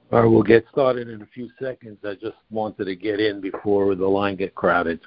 All right, we'll get started in a few seconds. I just wanted to get in before the line get crowded.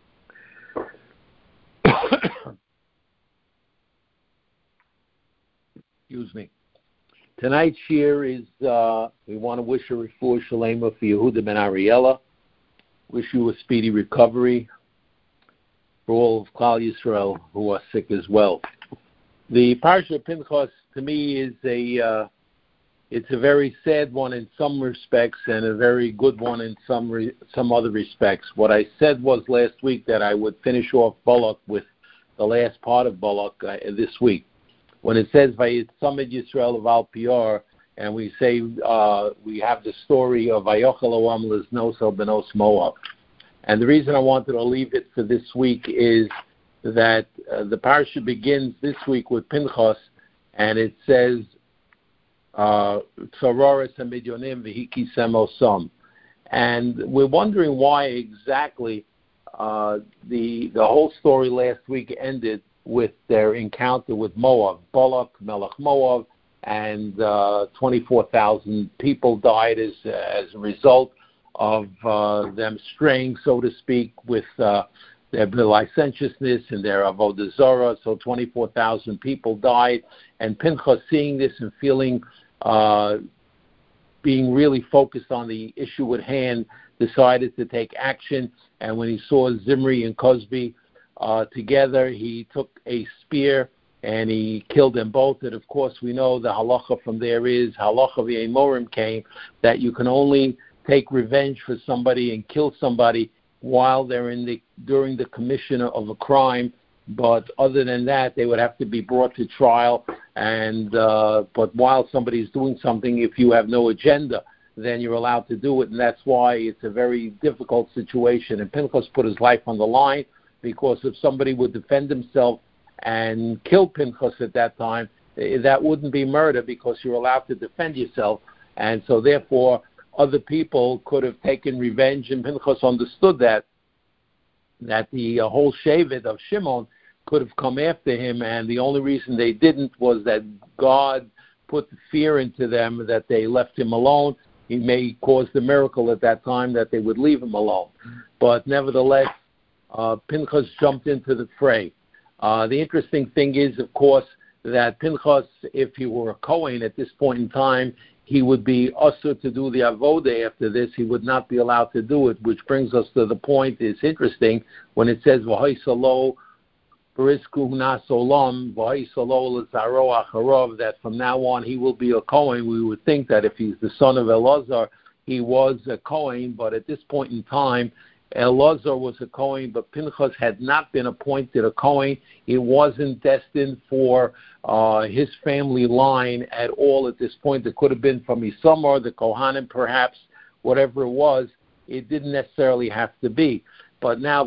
Excuse me. Tonight's shir is, we want to wish a refuah shalema for Yehuda ben Ariella. Wish you a speedy recovery for all of Klal Yisrael who are sick as well. The Parsha of Pinchas, to me, is it's a very sad one in some respects and a very good one in some other respects. What I said was last week that I would finish off Balak with the last part of Balak this week. When it says Vayitzamid Yisrael of Al Pior, and we say we have the story of Vayochel Oam Liznosel Benos Moab. And the reason I wanted to leave it for this week is that the parsha begins this week with Pinchas, and it says Tzaroris Hamidyonim V'Hikisem Osam. And we're wondering why exactly the whole story last week ended with their encounter with Moab, Balak, Melech Moab, and 24,000 people died as a result of them straying, so to speak, with their licentiousness and their avodah zarah. So 24,000 people died, and Pinchas, seeing this and feeling, being really focused on the issue at hand, decided to take action. And when he saw Zimri and Cosby together, he took a spear and he killed them both. And of course, we know the halacha from there is, halacha v'emorim came, that you can only take revenge for somebody and kill somebody while they're during the commission of a crime. But other than that, they would have to be brought to trial. And but while somebody's doing something, if you have no agenda, then you're allowed to do it. And that's why it's a very difficult situation. And Pinchas put his life on the line, because if somebody would defend himself and kill Pinchas at that time, that wouldn't be murder, because you're allowed to defend yourself. And so therefore, other people could have taken revenge, and Pinchas understood that the whole Shevet of Shimon could have come after him, and the only reason they didn't was that God put the fear into them that they left him alone. He may cause the miracle at that time that they would leave him alone. But nevertheless, Pinchas jumped into the fray. The interesting thing is, of course, that Pinchas, if he were a Kohen at this point in time, he would be usher to do the avodah after this. He would not be allowed to do it, which brings us to the point. It's interesting when it says, that from now on he will be a Kohen. We would think that if he's the son of Elazar, he was a Kohen, but at this point in time, Elazar was a Kohen, but Pinchas had not been appointed a Kohen. He wasn't destined for his family line at all at this point. It could have been from Isamar, the Kohanim perhaps, whatever it was. It didn't necessarily have to be. But now,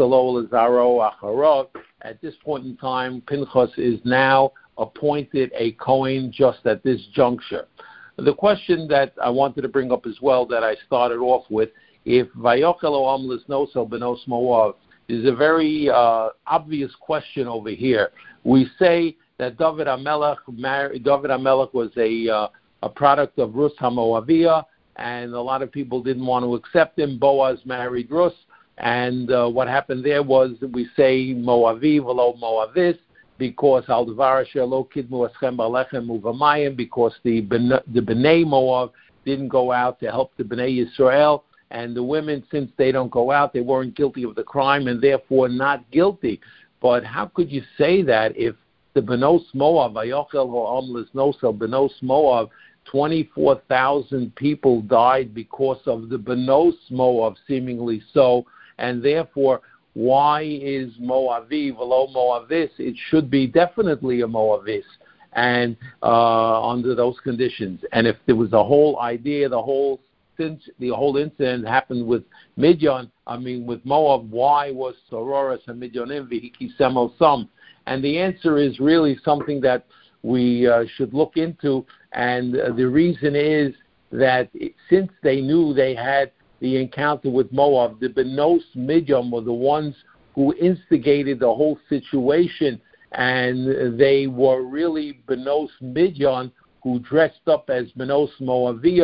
at this point in time, Pinchas is now appointed a Kohen just at this juncture. The question that I wanted to bring up as well, that I started off with, if Vayochel Oam Liznosel Benos Moab, is a very obvious question over here. We say that David HaMelech was a product of Rus HaMoaviyah, and a lot of people didn't want to accept him. Boaz married Rus, and what happened there was, we say Moavi v'lo Moavis, because Al Devar Asher Lo Kidmu Eschem B'Alechem U'V'Mayim, because the Bnei Moab didn't go out to help the Bnei Yisrael. And the women, since they don't go out, they weren't guilty of the crime and therefore not guilty. But how could you say that if the Benos Moab, Vayochel Oam Liznosel Benos Moab, 24,000 people died because of the Benos Moab, seemingly so, and therefore, why is Moavi v'lo Moavis? It should be definitely a Moavis, and under those conditions. And if there was a whole idea, the whole incident happened with with Moab, why was Sororas and Midyonim V'Hikisem Osam? And the answer is really something that we should look into, and the reason is that since they knew they had the encounter with Moab, the Benos Midyam were the ones who instigated the whole situation, and they were really Benos Midyam who dressed up as Benos Moaviyah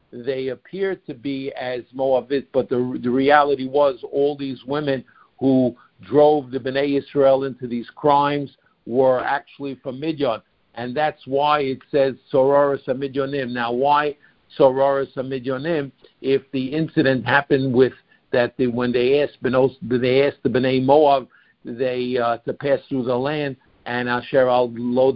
they appeared to be as Moavites, but the reality was all these women who drove the Bnei Israel into these crimes were actually from Midian. And that's why it says Sororis HaMidyanim. Now, why Sororis HaMidyanim? If the incident happened with that when they asked the Bnei Moab to pass through the land, and Asher al lo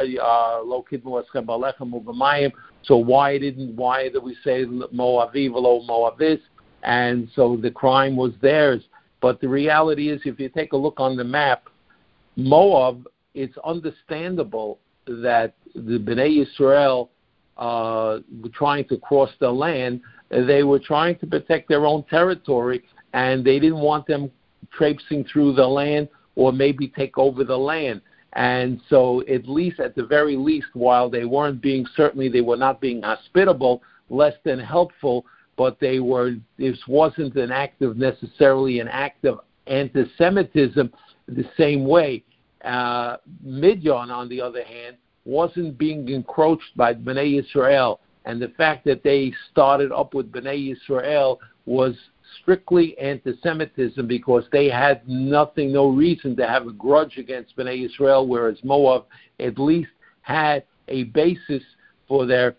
kidmu eschem balechem u'b'mayim. So why did we say Moavi v'lo Moavis? And so the crime was theirs. But the reality is, if you take a look on the map, Moab, it's understandable that the Bnei Israel were trying to cross the land. They were trying to protect their own territory, and they didn't want them traipsing through the land or maybe take over the land. And so at the very least, while they were not being hospitable, less than helpful, but this wasn't necessarily an act of anti-Semitism the same way. Midian, on the other hand, wasn't being encroached by Bnei Israel. And the fact that they started up with Bnei Israel was strictly anti-Semitism because they had no reason to have a grudge against Bnei Israel, whereas Moab at least had a basis for their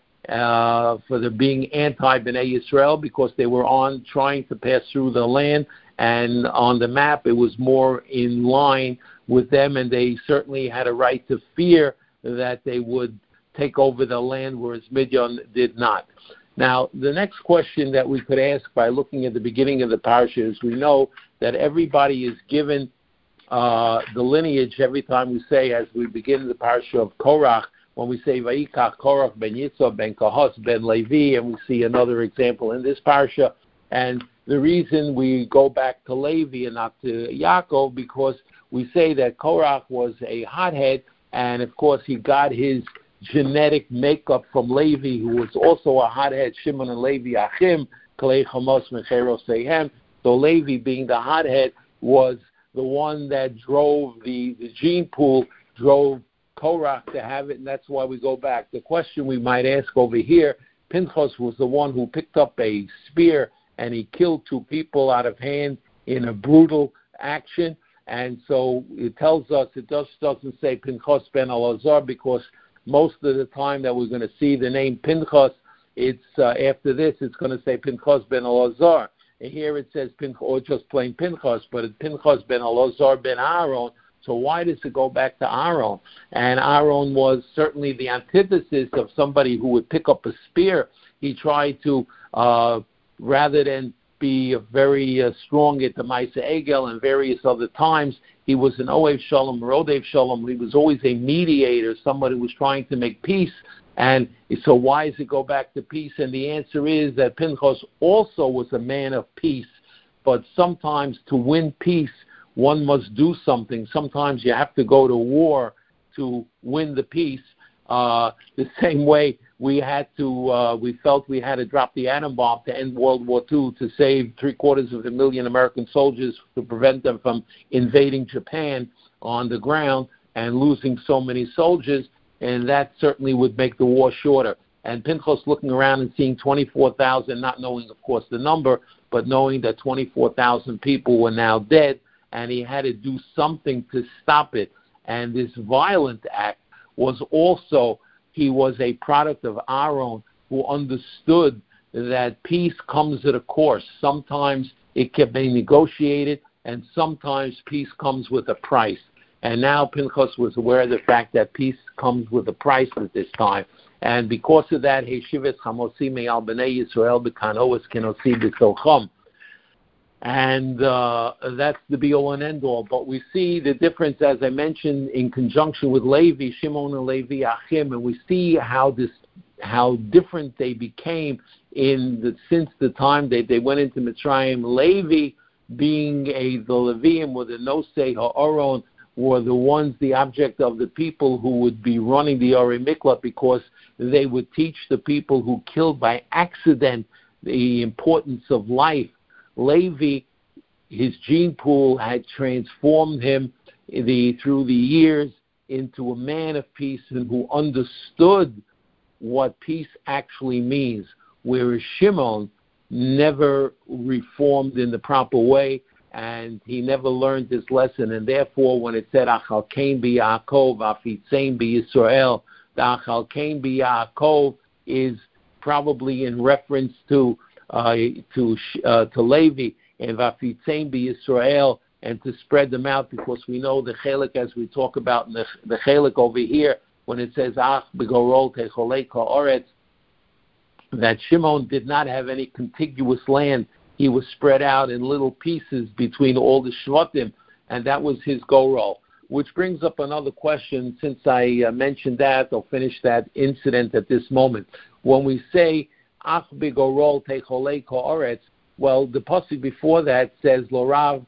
being anti-Bnei Israel because they were trying to pass through the land, and on the map it was more in line with them, and they certainly had a right to fear that they would take over the land, whereas Midian did not. Now, the next question that we could ask by looking at the beginning of the parsha is, we know that everybody is given the lineage every time we say, as we begin the parsha of Korach, when we say Vayikach Korach ben Yitzhak ben Kahos ben Levi, and we see another example in this parsha. And the reason we go back to Levi and not to Yaakov, because we say that Korach was a hothead, and of course he got his genetic makeup from Levi, who was also a hothead. Shimon and Levi Achim, Kalei Chamos Mechero Sehem. So Levi, being the hothead, was the one that drove the gene pool, drove Korach to have it, and that's why we go back. The question we might ask over here, Pinchas was the one who picked up a spear and he killed two people out of hand in a brutal action. And so it tells us, it just doesn't say Pinchas ben Elazar, because most of the time that we're going to see the name Pinchas, it's after this, it's going to say Pinchas ben Elazar. And here it says Pinchas, or just plain Pinchas, but it's Pinchas ben Elazar ben Aaron. So why does it go back to Aaron? And Aaron was certainly the antithesis of somebody who would pick up a spear. He tried to, rather than be very strong at the Maisa Egel and various other times, he was an Oev Shalom, Rodev Shalom. He was always a mediator, somebody who was trying to make peace. And so why does it go back to peace? And the answer is that Pinchas also was a man of peace. But sometimes to win peace, one must do something. Sometimes you have to go to war to win the peace. The same way we felt we had to drop the atom bomb to end World War II to save 750,000 American soldiers, to prevent them from invading Japan on the ground and losing so many soldiers, and that certainly would make the war shorter. And Pinchas looking around and seeing 24,000, not knowing, of course, the number, but knowing that 24,000 people were now dead, and he had to do something to stop it. And this violent act was also, he was a product of Aaron, who understood that peace comes at a cost. Sometimes it can be negotiated, and sometimes peace comes with a price. And now Pinchas was aware of the fact that peace comes with a price at this time. And because of that, Heshivet Chamosi Me'al B'nei Yisrael B'kanoas Kenosi B'Socham. And that's the be-all and end-all. But we see the difference, as I mentioned, in conjunction with Levi, Shimon and Levi Achim, and we see how different they became since the time they went into Mitzrayim. Levi, being the Leviim with the Nosei Ha'aron, were the ones, the object of the people who would be running the Orei Miklat, because they would teach the people who killed by accident the importance of life. Levi, his gene pool had transformed him through the years into a man of peace, and who understood what peace actually means. whereas Shimon never reformed in the proper way, and he never learned his lesson. And therefore, when it said Achal Kain b'Yaakov, Afitzein b'Yisrael, the Achal Kain b'Yaakov is probably in reference to Levi, and Vafitzein b'Yisrael, and to spread them out, because we know the chelik, as we talk about in the chelik over here, when it says Ach begorol techolei ka'oretz, that Shimon did not have any contiguous land. He was spread out in little pieces between all the Shvatim, and that was his gorol. Which brings up another question. Since I mentioned that, I'll finish that incident at this moment. When we say Ach begorol techolei ka'oretz, well, the pasuk before that says Lorav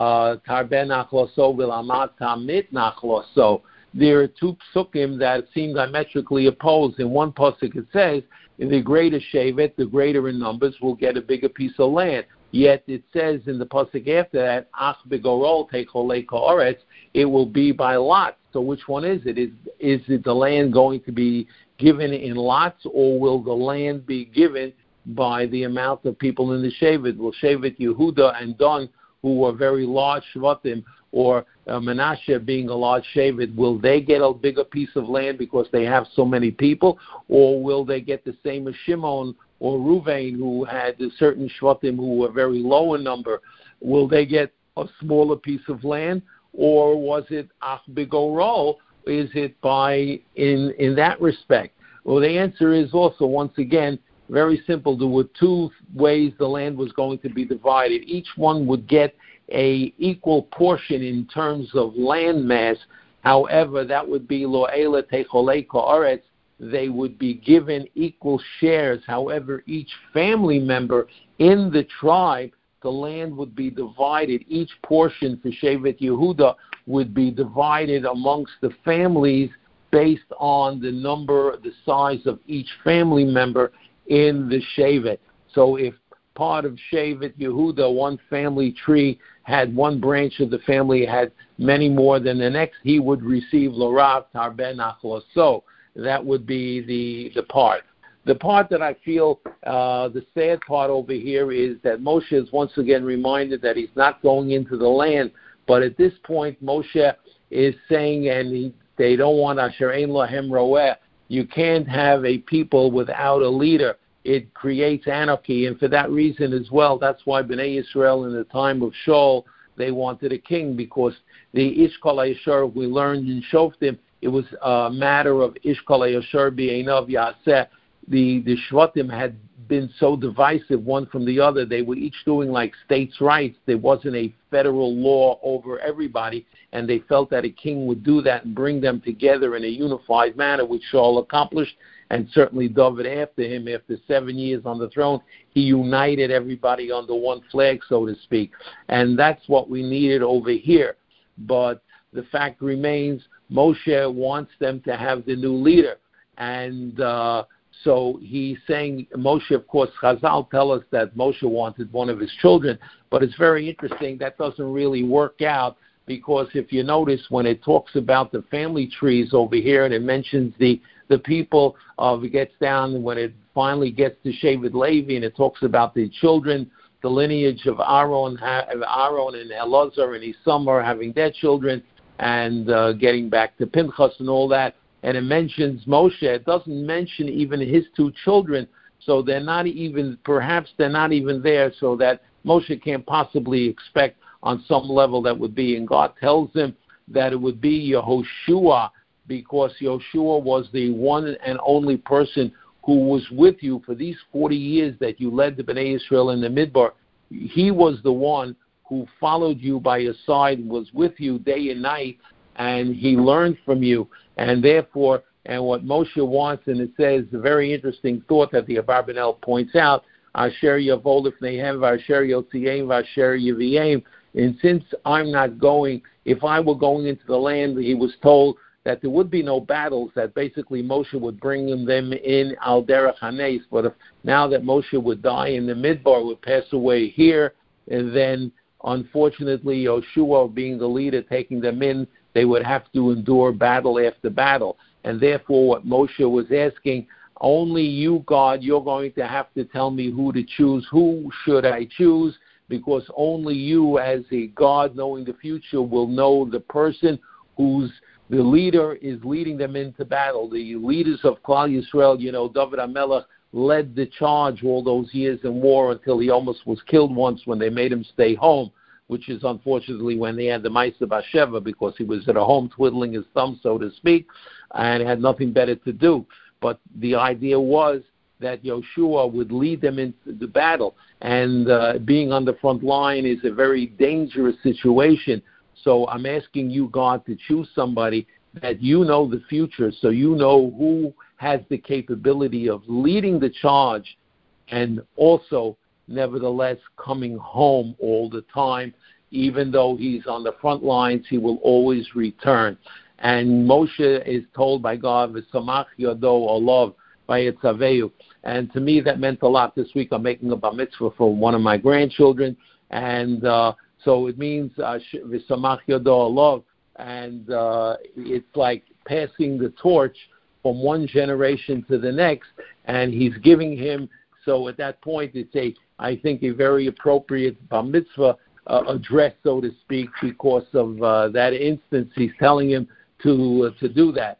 tarben nachloso v'lamat tamit nachloso. There are two psukim that seem diametrically opposed. In one pasuk it says, the greater shevet, the greater in numbers, will get a bigger piece of land. Yet it says in the pasuk after that, Ach begorol techolei ka'oretz, it will be by lots. So which one is it? Is it the land going to be given in lots, or will the land be given by the amount of people in the shevet? Will Shevet Yehuda and Dan, who were very large shvatim, or Menashe being a large shevet, will they get a bigger piece of land because they have so many people, or will they get the same as Shimon or Ruvain, who had a certain shvatim who were very low in number? Will they get a smaller piece of land, or was it Ach begorol? Is it by in that respect? Well, the answer is also, once again, very simple. There were two ways the land was going to be divided. Each one would get a equal portion in terms of land mass. However, that would be lo eila techolei ka'aretz. They would be given equal shares. However, each family member in the tribe, the land would be divided. Each portion for Shevet Yehuda would be divided amongst the families based on the number, the size of each family member in the Shevet. So if part of Shevet Yehuda, one family tree, had one branch of the family had many more than the next, he would receive Lorav Tarben Achloso. That would be the part. The part that I feel the sad part over here is that Moshe is once again reminded that he's not going into the land. But at this point, Moshe is saying, and they don't want Asher Ein Lahem Roeh. You can't have a people without a leader. It creates anarchy, and for that reason as well, that's why Bnei Yisrael in the time of Shaul, they wanted a king, because the Ishkol HaYashar, we learned in Shoftim, it was a matter of Ishkol HaYashar B'Einav Yaseh. The Shvatim had been so divisive one from the other. They were each doing like states' rights. There wasn't a federal law over everybody, and they felt that a king would do that and bring them together in a unified manner, which Shaul accomplished. And certainly David after him, after 7 years on the throne, he united everybody under one flag, so to speak. And that's what we needed over here. But the fact remains, Moshe wants them to have the new leader. And so he's saying, Moshe, of course, Chazal tell us that Moshe wanted one of his children. But it's very interesting, that doesn't really work out, because if you notice, when it talks about the family trees over here, and it mentions the people, it gets down when it finally gets to Shevet Levi, and it talks about the children, the lineage of Aaron and Elazar and Isamar having their children, and getting back to Pinchas and all that. And it mentions Moshe. It doesn't mention even his two children, so they're not even there, so that Moshe can't possibly expect on some level that would be. And God tells him that it would be Yehoshua, because Yehoshua was the one and only person who was with you for these 40 years that you led the Bnei Israel in the Midbar. He was the one who followed you by your side, was with you day and night, and he learned from you. And therefore, and what Moshe wants, and it says, a very interesting thought that the Abarbanel points out, Asher Yavol Lifneihem, Asher Yotzieim, Asher Yivieim. And since I'm not going, if I were going into the land, he was told that there would be no battles, that basically Moshe would bring them in Al Derech Hanes. But if, now that Moshe would die in the Midbar, would pass away here, and then unfortunately Yoshua being the leader, taking them in, they would have to endure battle after battle. And therefore what Moshe was asking, only you, God, you're going to have to tell me who to choose. Who should I choose? Because only you, as a God knowing the future, will know the person who's the leader is leading them into battle. The leaders of Klal Yisrael, David HaMelech led the charge all those years in war until he almost was killed once when they made him stay home, which is unfortunately when they had the Ma'aseh Basheva, because he was at home twiddling his thumb, so to speak, and had nothing better to do. But the idea was that Yoshua would lead them into the battle. And being on the front line is a very dangerous situation. So I'm asking you, God, to choose somebody that you know the future, so you know who has the capability of leading the charge and also, nevertheless, coming home all the time. Even though he's on the front lines, he will always return. And Moshe is told by God, V'samach yado olav v'yetzavehu. And to me, that meant a lot. This week I'm making a bar mitzvah for one of my grandchildren. And so it means V'samach yado olav. And it's like passing the torch from one generation to the next. And he's giving him, so at that point, it's I think a very appropriate bar mitzvah address, so to speak, because of that instance. He's telling him to do that,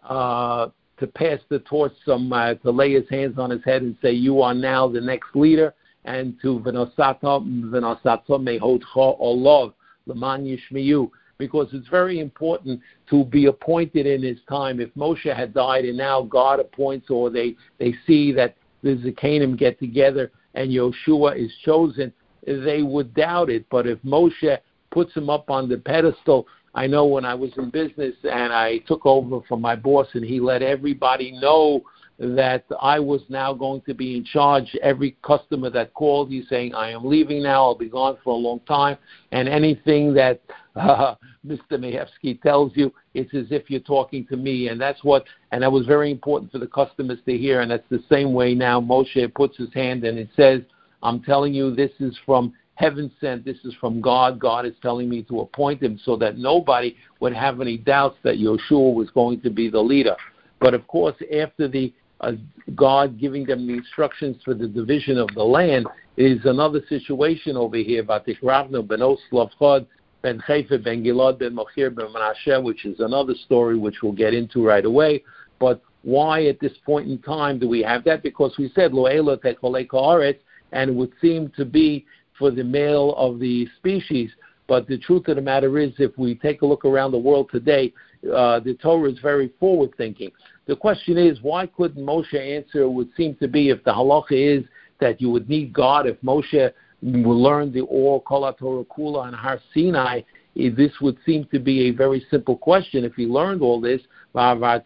to pass the torch, to lay his hands on his head and say, you are now the next leader, and to v'nosato mehotcha olav l'man yishmiyu, because it's very important to be appointed in his time. If Moshe had died and now God appoints, or they see that the Zakanim get together and Yoshua is chosen, they would doubt it. But if Moshe puts him up on the pedestal, I know when I was in business and I took over from my boss and he let everybody know that I was now going to be in charge. Every customer that called, he's saying, I am leaving now, I'll be gone for a long time. And anything that Mr. Mehevsky tells you, it's as if you're talking to me. And that was very important for the customers to hear. And that's the same way now Moshe puts his hand and it says, I'm telling you, this is from heaven sent. This is from God. God is telling me to appoint him, so that nobody would have any doubts that Yoshua was going to be the leader. But of course, after the God giving them the instructions for the division of the land, is another situation over here. Vatikravnu ben Oslavchad ben Chayfe ben Gilad ben Machir ben Menashe, which is another story which we'll get into right away. But why at this point in time do we have that? Because we said Lo elo techolei ka'aretz, and it would seem to be for the male of the species. But the truth of the matter is, if we take a look around the world today, the Torah is very forward-thinking. The question is, why couldn't Moshe answer? It would seem to be, if the halacha is that you would need God, if Moshe learned the Or Kol HaTorah Kula on Har Sinai, this would seem to be a very simple question. If he learned all this, that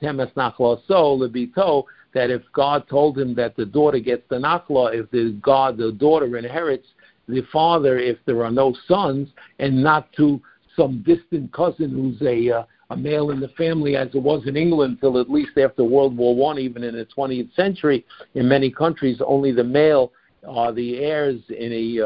if God told him that the daughter gets the nachla, if the daughter inherits the father if there are no sons, and not to some distant cousin who's a male in the family, as it was in England till at least after World War I, even in the 20th century. In many countries, only the male are the heirs. They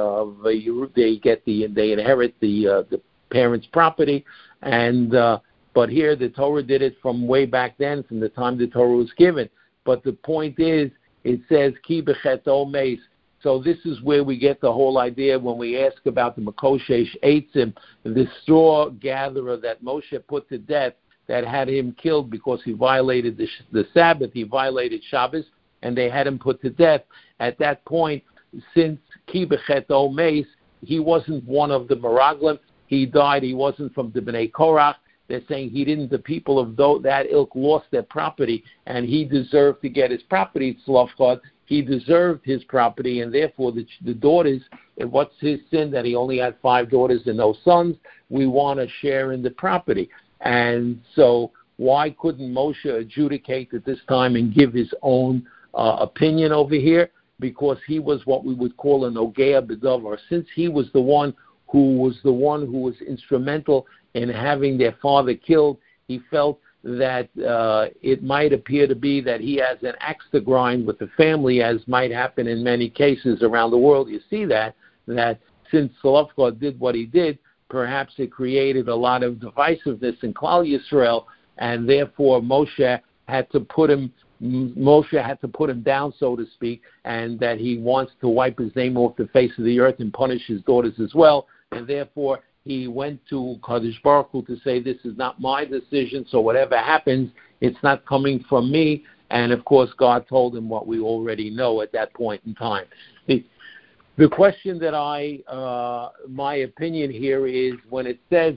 inherit the parents' property, and but here the Torah did it from way back then, from the time the Torah was given. But the point is, it says ki b'cheto meis. So this is where we get the whole idea when we ask about the Makoshesh Eitzim, the straw gatherer that Moshe put to death, that had him killed because he violated the Sabbath, he violated Shabbos, and they had him put to death. At that point, since Ki B'Cheto Meis, he wasn't one of the Meraglim, he died, he wasn't from the Bnei Korach. They're saying the people of that ilk lost their property, and he deserved to get his property, Tzlofchad. He deserved his property, and therefore the daughters, what's his sin that he only had 5 daughters and no sons? We want to share in the property. And so why couldn't Moshe adjudicate at this time and give his own opinion over here? Because he was what we would call an Ogea B'Davar. Since he was the one who was instrumental in having their father killed, he felt that it might appear to be that he has an axe to grind with the family, as might happen in many cases around the world. You see that since Tzlofchad did what he did, perhaps it created a lot of divisiveness in Klal Yisrael, and therefore Moshe had to put him Moshe had to put him down, so to speak, and that he wants to wipe his name off the face of the earth and punish his daughters as well. And therefore, he went to Kadosh Baruch Hu to say, this is not my decision, so whatever happens, it's not coming from me. And, of course, God told him what we already know at that point in time. The question that my opinion here is when it says,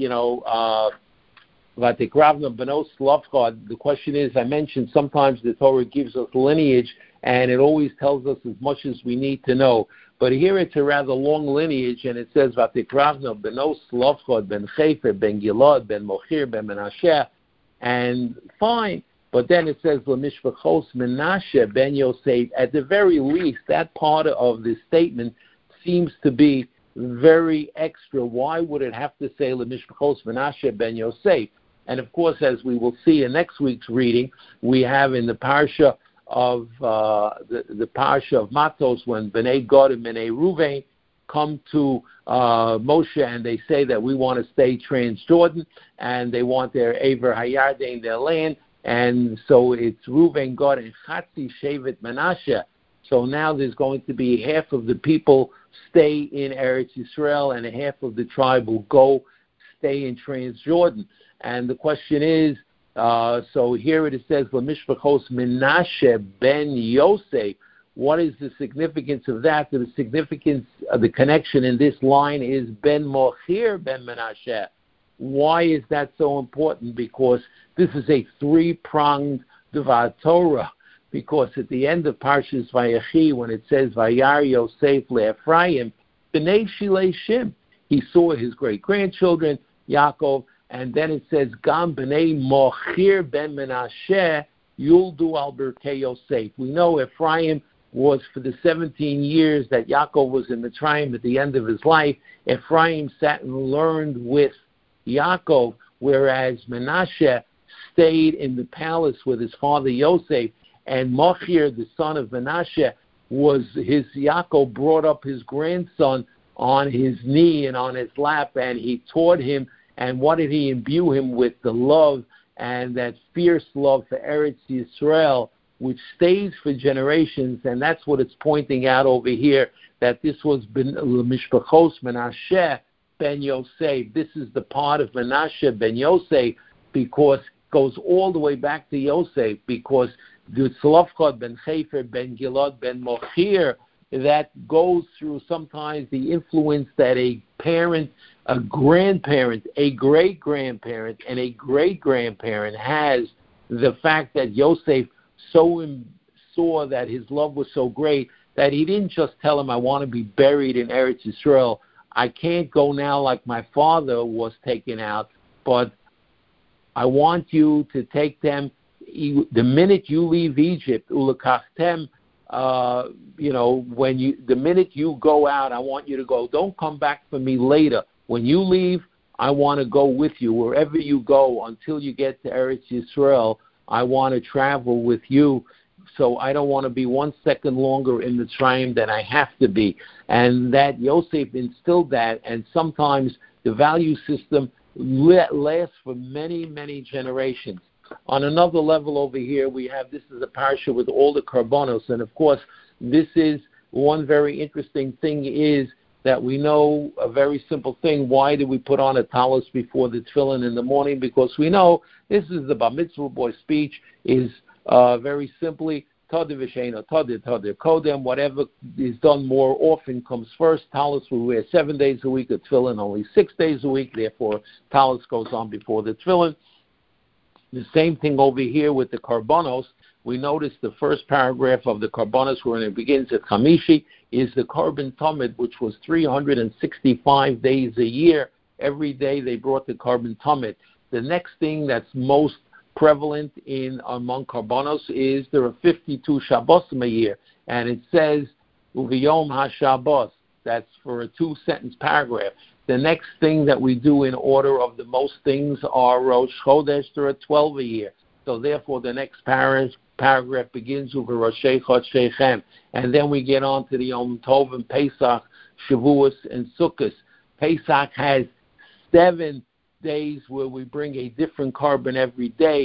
Vatikravna Benos Lovchad, the question is, I mentioned sometimes the Torah gives us lineage and it always tells us as much as we need to know. But here it's a rather long lineage and it says Vatikravna Benos Lovchad ben Chefer ben Gilad ben Mochir ben Menashe, and fine. But then it says Lemishpachos Menashe ben Yosef. At the very least, that part of the statement seems to be very extra. Why would it have to say Lemishpachos Menashe ben Yosef? And of course, as we will see in next week's reading, we have in the parsha of the parsha of Matos when Bnei Gad and Bnei Ruvain come to Moshe and they say that we want to stay Transjordan and they want their Aver Hayarden, their land, and so it's Ruvain, Gad, and Chatzi Shevet Menashe. So now there's going to be half of the people stay in Eretz Yisrael and half of the tribe will go stay in Transjordan. And the question is, so here it says, Lemishpachos Menashe ben Yosef. What is the significance of that? The significance of the connection in this line is Ben Mochir ben Menashe. Why is that so important? Because this is a three-pronged Devar Torah. Because at the end of Parshas Vayechi, when it says Vayar Yosef leEphraim, Bnei Shilei Shim, he saw his great-grandchildren, Yaakov, and then it says Gam Bnei Mochir ben Menashe Yuldu al Birkei Yosef. We know Ephraim was for the 17 years that Yaakov was in Mitzrayim at the end of his life. Ephraim sat and learned with Yaakov, whereas Menashe stayed in the palace with his father Yosef. And Machir, the son of Menashe, was his Yaakov brought up his grandson on his knee and on his lap, and he taught him. And what did he imbue him with? The love and that fierce love for Eretz Yisrael, which stays for generations. And that's what it's pointing out over here, that this was Mishpachos Menashe ben Yosef. This is the part of Menashe ben Yosef because it goes all the way back to Yosef, because the Tzlofchad ben Chefer ben Gilad ben Mochir, that goes through sometimes the influence that a parent, a grandparent, a great-grandparent, and a great-grandparent has. The fact that Yosef saw that his love was so great that he didn't just tell him, I want to be buried in Eretz Yisrael. I can't go now like my father was taken out, but I want you to take them the minute you leave Egypt, ulakachtem, the minute you go out, I want you to go. Don't come back for me later. When you leave, I want to go with you. Wherever you go until you get to Eretz Yisrael, I want to travel with you. So I don't want to be 1 second longer in Mitzrayim than I have to be. And that Yosef instilled that, and sometimes the value system lasts for many, many generations. On another level over here, we have, this is a parsha with all the karbonos, and of course, this is one very interesting thing is that we know a very simple thing. Why do we put on a talus before the tefillin in the morning? Because we know this is the bar mitzvah boy speech is very simply, Tadir v'sheina tadir, tadir kodem, whatever is done more often comes first. Talus we wear 7 days a week, the tefillin only 6 days a week, therefore talus goes on before the tefillin. The same thing over here with the karbonos. We notice the first paragraph of the karbonos, where it begins at Chamishi, is the Korban Tamid, which was 365 days a year. Every day they brought the Korban Tamid. The next thing that's most prevalent among karbonos is there are 52 Shabbosim a year, and it says Uviyom HaShabbos. That's for a 2-sentence paragraph. The next thing that we do in order of the most things are Rosh Chodesh. There are 12 a year. So therefore, the next paragraph begins with Roshei Chodshechem. And then we get on to the Yom Tov and Pesach, Shavuos, and Sukkot. Pesach has 7 days where we bring a different carbon every day.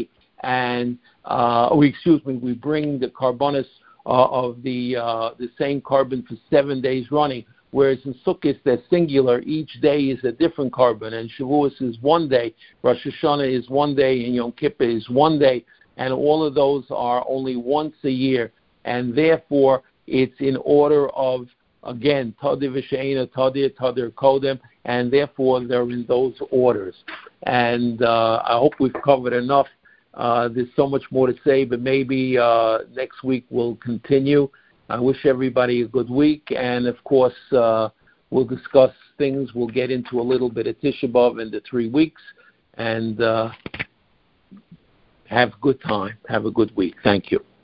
and we bring the carbonus of the same carbon for 7 days running. Whereas in Sukkot, they're singular. Each day is a different carbon, and Shavuos is 1 day, Rosh Hashanah is 1 day, and Yom Kippur is 1 day, and all of those are only once a year, and therefore it's in order of, again, Tadir V'She'ena Tadir, Tadir Kodem, and therefore they're in those orders. And I hope we've covered enough. There's so much more to say, but maybe next week we'll continue. I wish everybody a good week, and of course, we'll discuss things. We'll get into a little bit of Tisha B'Av in the 3 weeks, and have a good time. Have a good week. Thank you.